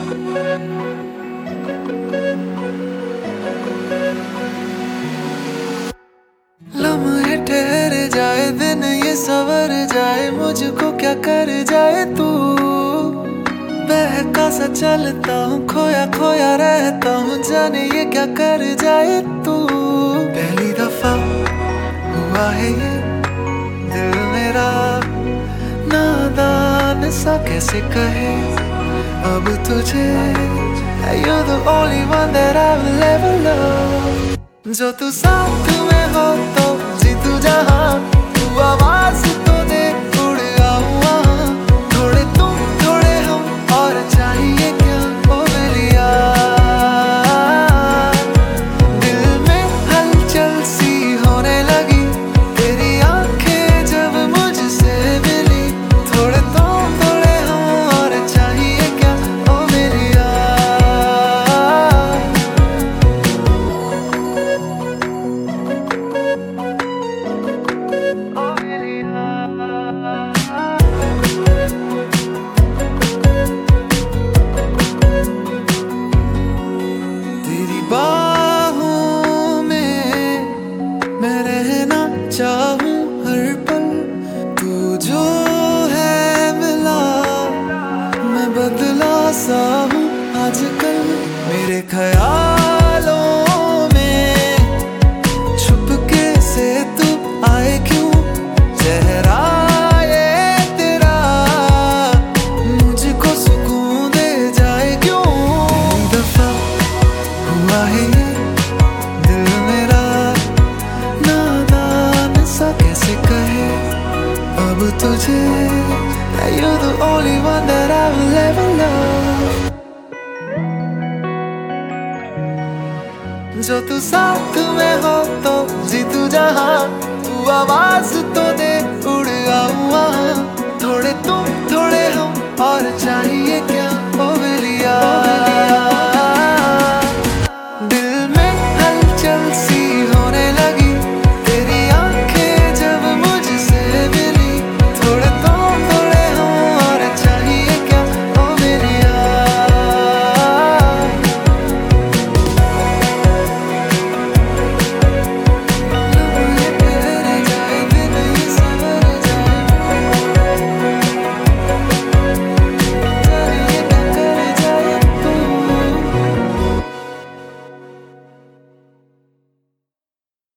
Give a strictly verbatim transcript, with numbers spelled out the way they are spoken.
लम्हे ठहर जाए, दिन ये सवर जाए, मुझको क्या कर जाए तू। बहका सा चलता हूँ, खोया खोया रहता हूँ, जाने ये क्या कर जाए तू। पहली दफा हुआ है ये दिल मेरा नादान सा, कैसे कहे अब तुझे। You're the only one that I will ever love। जो तू साथ में हो तो जीतू जहां, तू आवाज तो दे उड़ आऊं वहां। थोड़े तुम थोड़े हम और चाहिए क्या ओ मेलिया। दिल में हलचल सी होने लगी, तेरी आंखें जब मुझसे मिली। थोड़े तुम थोड़े हम और चाहिए क्या ओ मेलिया। तेरी बाहों में मैं रहना चाहूं हर पल, तू जो है मिला मैं बदला सा हूं आजकल। मेरे ख्यालों में छुपके से तू आए क्यों, चेहरा ये तेरा मुझको सुकून दे जाए क्यों। पहली दफा हुआ है ये दिल मेरा नादान सा, कैसे कहे अब तुझे। You're the only one that I will ever love। जो तू साथ में हो तो जीतू जहां, तू आवाज तो दे उड़ आऊं वहां। थोड़े तुम थोड़े हम और चाहिए क्या।